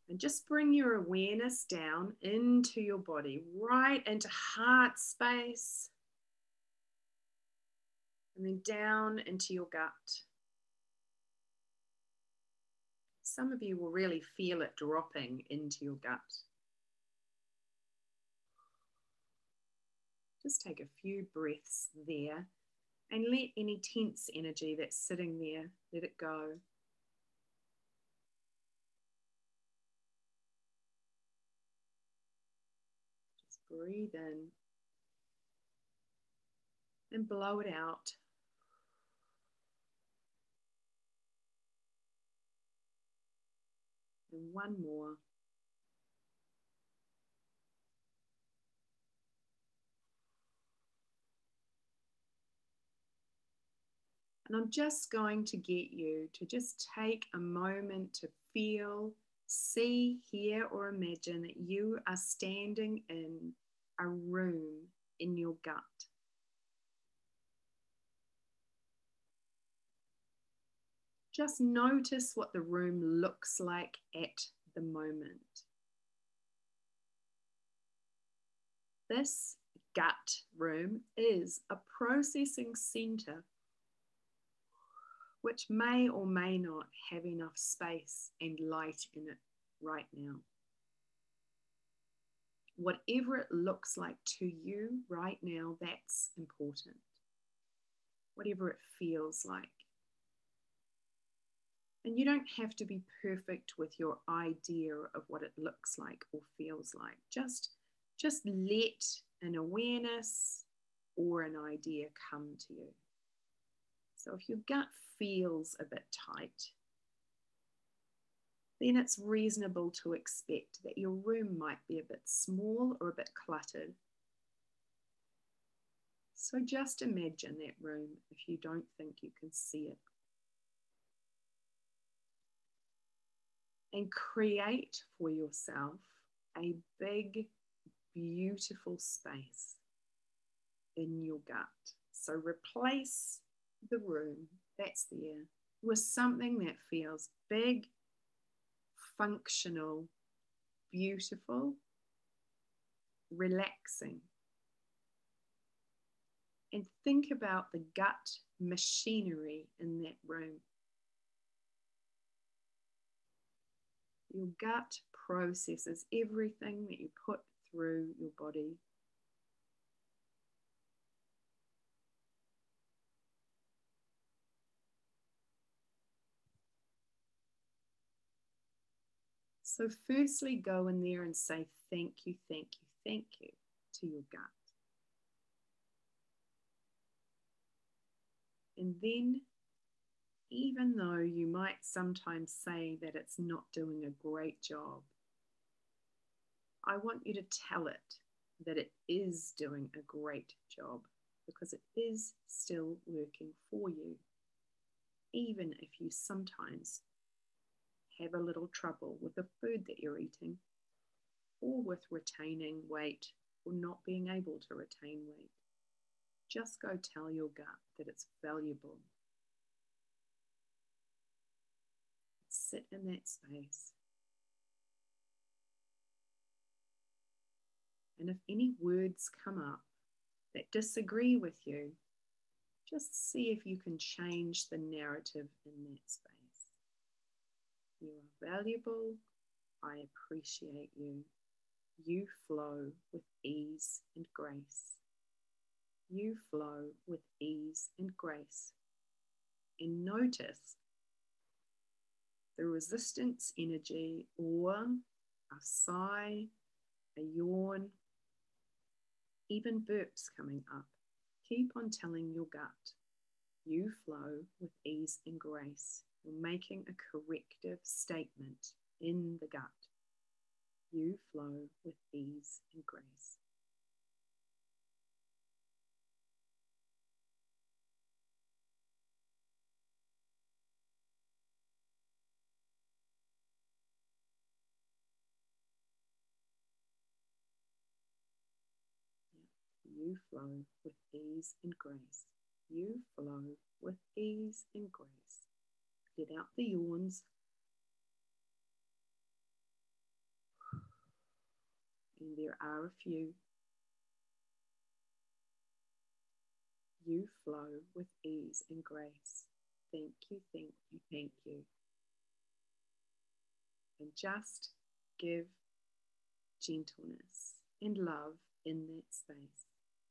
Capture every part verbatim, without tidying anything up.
And just bring your awareness down into your body, right into heart space, and then down into your gut. Some of you will really feel it dropping into your gut. Just take a few breaths there and let any tense energy that's sitting there, let it go. Just breathe in and blow it out. And one more. And I'm just going to get you to just take a moment to feel, see, hear, or imagine that you are standing in a room in your gut. Just notice what the room looks like at the moment. This gut room is a processing center which may or may not have enough space and light in it right now. Whatever it looks like to you right now, that's important. Whatever it feels like. And you don't have to be perfect with your idea of what it looks like or feels like. Just, just let an awareness or an idea come to you. So if your gut feels a bit tight, then it's reasonable to expect that your room might be a bit small or a bit cluttered. So just imagine that room if you don't think you can see it. And create for yourself a big, beautiful space in your gut. So replace the room that's there with something that feels big, functional, beautiful, relaxing. And think about the gut machinery in that room. Your gut processes everything that you put through your body. So firstly, go in there and say thank you, thank you, thank you to your gut. And then, even though you might sometimes say that it's not doing a great job, I want you to tell it that it is doing a great job, because it is still working for you, even if you sometimes have a little trouble with the food that you're eating, or with retaining weight, or not being able to retain weight. Just go tell your gut that it's valuable. Sit in that space. And if any words come up that disagree with you, just see if you can change the narrative in that space. You are valuable. I appreciate you. You flow with ease and grace. You flow with ease and grace. And notice the resistance energy, or a sigh, a yawn, even burps coming up. Keep on telling your gut, you flow with ease and grace. You're making a corrective statement in the gut. You flow with ease and grace. You flow with ease and grace. You flow with ease and grace. Let out the yawns. and there are a few, you flow with ease and grace. Thank you, thank you, thank you. And just give gentleness and love in that space.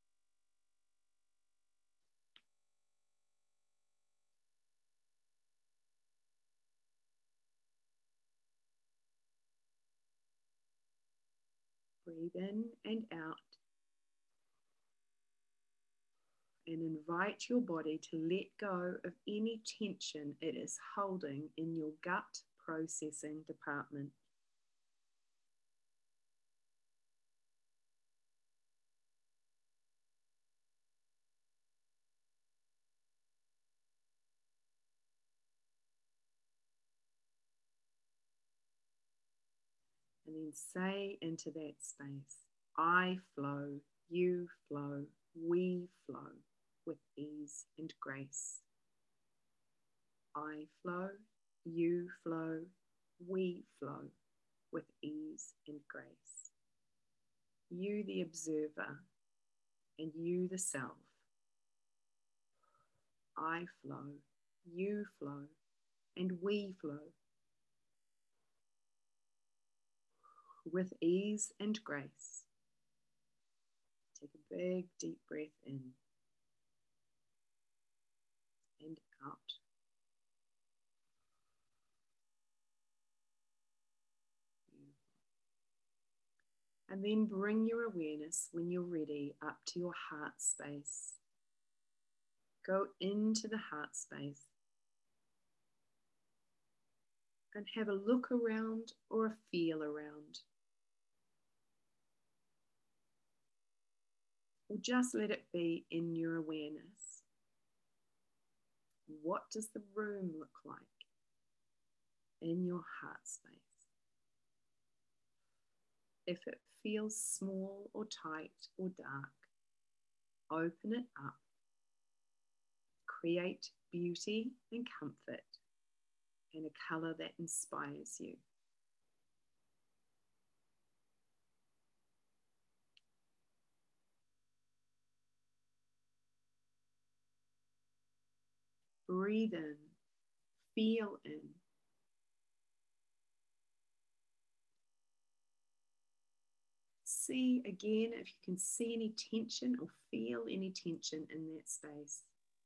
Breathe in and out. And invite your body to let go of any tension it is holding in your gut processing department. And then say into that space, I flow, you flow, we flow with ease and grace. I flow, you flow, we flow with ease and grace. You the observer and you the self. I flow, you flow, and we flow with ease and grace. Take a big deep breath in and out. And then bring your awareness, when you're ready, up to your heart space. Go into the heart space and have a look around or a feel around. Or just let it be in your awareness. What does the room look like in your heart space? If it feels small or tight or dark, open it up. Create beauty and comfort and a color that inspires you. Breathe in, feel in. See again if you can see any tension or feel any tension in that space.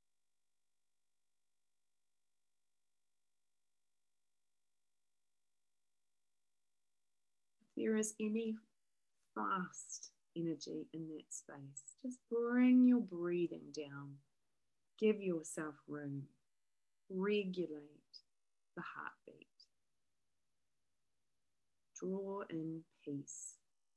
If there is any fast energy in that space, just bring your breathing down. Give yourself room. Regulate the heartbeat. Draw in peace.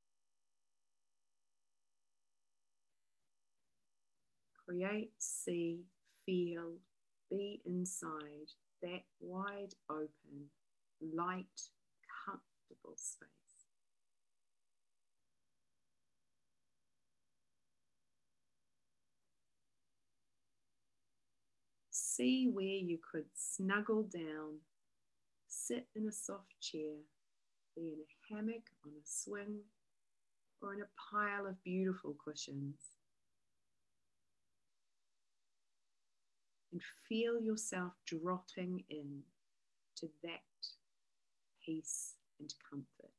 Create, see, feel, be inside that wide open, light, comfortable space. See where you could snuggle down, sit in a soft chair, be in a hammock, on a swing, or in a pile of beautiful cushions. And feel yourself dropping in to that peace and comfort.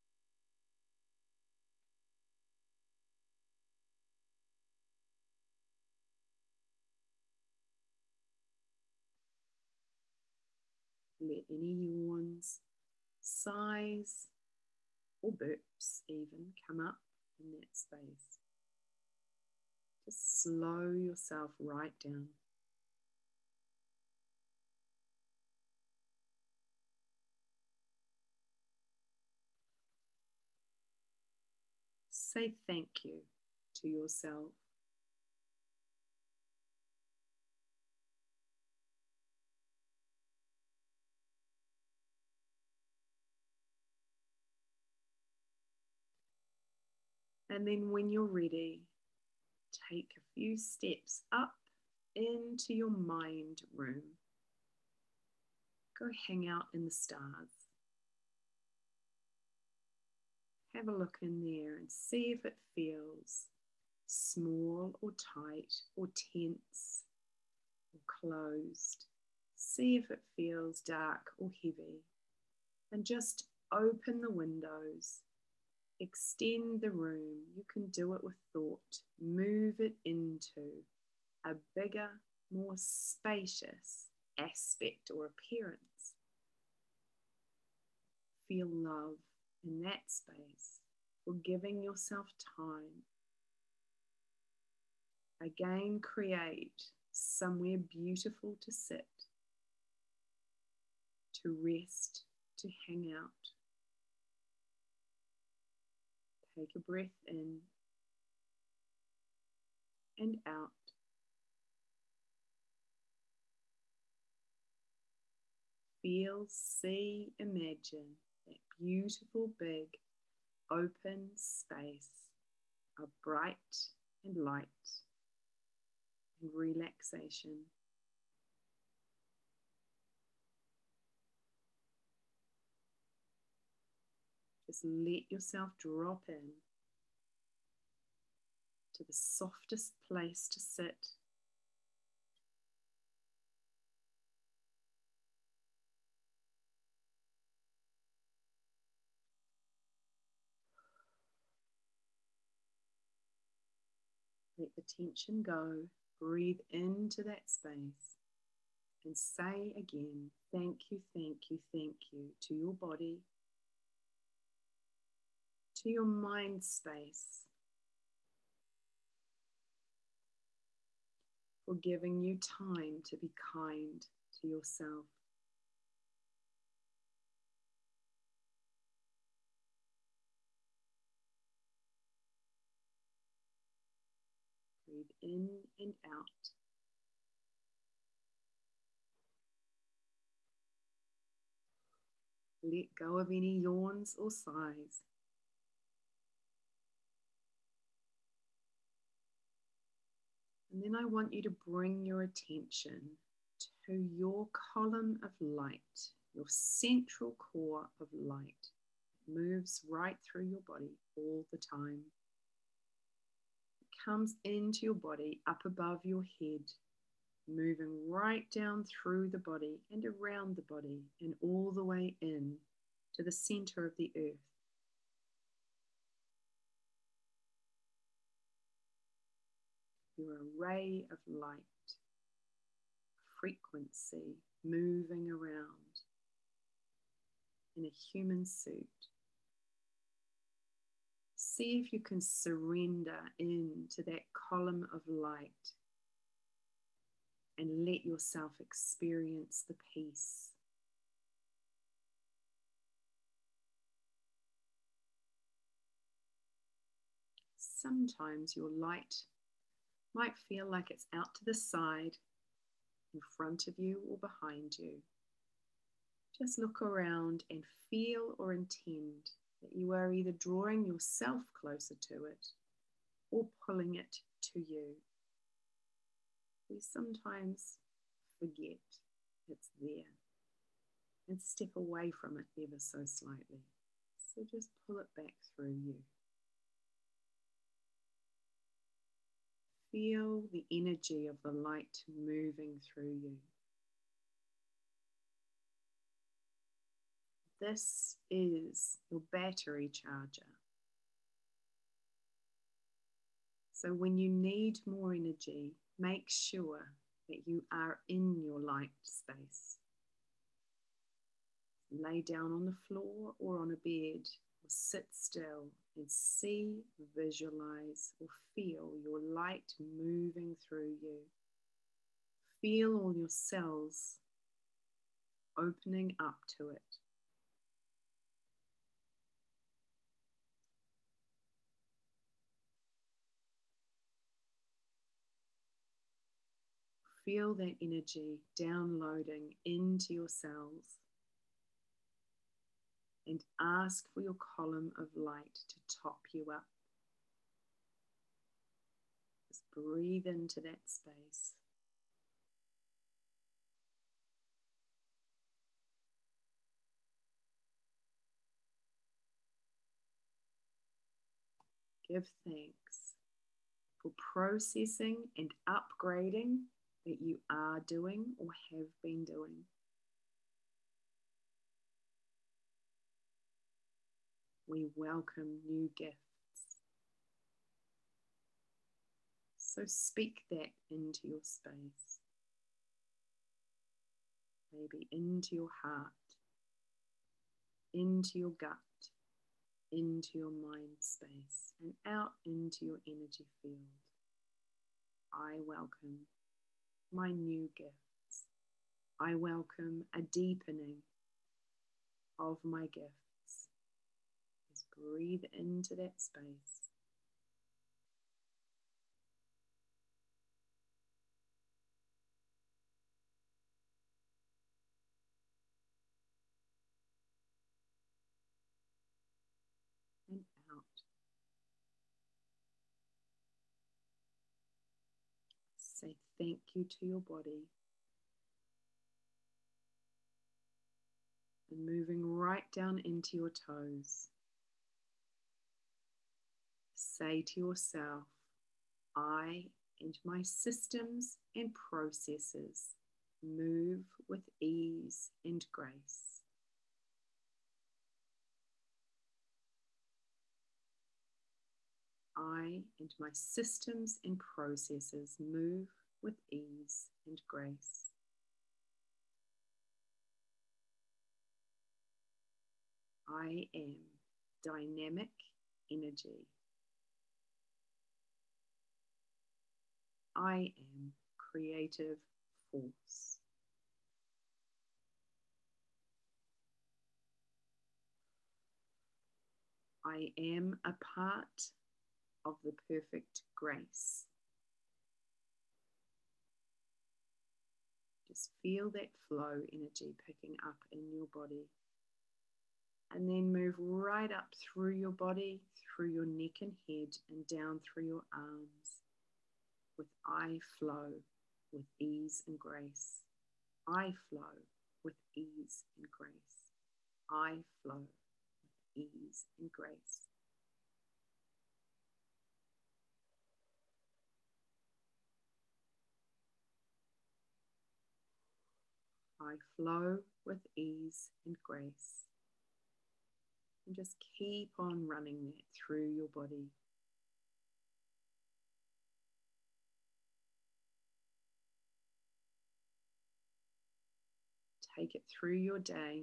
Let any yawns, sighs, or burps even come up in that space. Just slow yourself right down. Say thank you to yourself. And then when you're ready, take a few steps up into your mind room. Go hang out in the stars. Have a look in there and see if it feels small or tight or tense or closed. See if it feels dark or heavy. And just open the windows. Extend the room. You can do it with thought. Move it into a bigger, more spacious aspect or appearance. Feel love in that space for giving yourself time. Again, create somewhere beautiful to sit, to rest, to hang out. Take a breath in and out. Feel, see, imagine that beautiful, big, open space of bright and light and relaxation. Just let yourself drop in to the softest place to sit. Let the tension go. Breathe into that space and say again, thank you, thank you, thank you to your body, to your mind space, for giving you time to be kind to yourself. Breathe in and out. Let go of any yawns or sighs. And then I want you to bring your attention to your column of light, your central core of light. It moves right through your body all the time. It comes into your body up above your head, moving right down through the body and around the body and all the way in to the center of the earth. You're a ray of light, frequency moving around in a human suit. See if you can surrender into that column of light and let yourself experience the peace. Sometimes your light might feel like it's out to the side, in front of you or behind you. Just look around and feel or intend that you are either drawing yourself closer to it or pulling it to you. We sometimes forget it's there and step away from it ever so slightly. So just pull it back through you. Feel the energy of the light moving through you. This is your battery charger. So when you need more energy, make sure that you are in your light space. Lay down on the floor or on a bed, or sit still and see, visualize, or feel your light moving through you. Feel all your cells opening up to it. Feel that energy downloading into your cells. And ask for your column of light to top you up. Just breathe into that space. Give thanks for processing and upgrading that you are doing or have been doing. We welcome new gifts. So speak that into your space, maybe into your heart, into your gut, into your mind space, and out into your energy field. I welcome my new gifts. I welcome a deepening of my gifts. Just breathe into that space. And out. Say thank you to your body. And moving right down into your toes. Say to yourself, I and my systems and processes move with ease and grace. I and my systems and processes move with ease and grace. I am dynamic energy. I am creative force. I am a part of the perfect grace. Just feel that flow energy picking up in your body. And then move right up through your body, through your neck and head, and down through your arms. With I flow with ease and grace. I flow with ease and grace. I flow with ease and grace. I flow with ease and grace. And just keep on running that through your body. Take it through your day.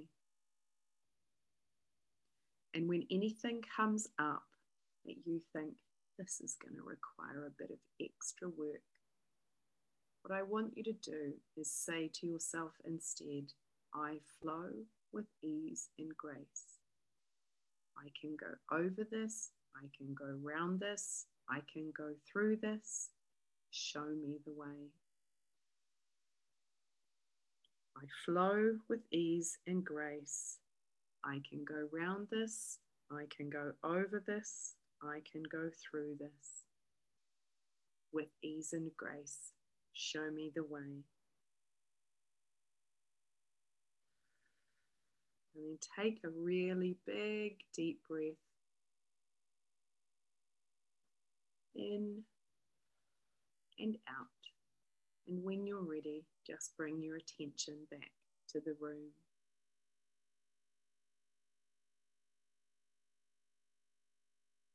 And when anything comes up that you think this is going to require a bit of extra work, what I want you to do is say to yourself instead, I flow with ease and grace. I can go over this. I can go round this. I can go through this. Show me the way. I flow with ease and grace. I can go round this. I can go over this. I can go through this. With ease and grace, show me the way. And then take a really big, deep breath. In and out. And when you're ready, just bring your attention back to the room.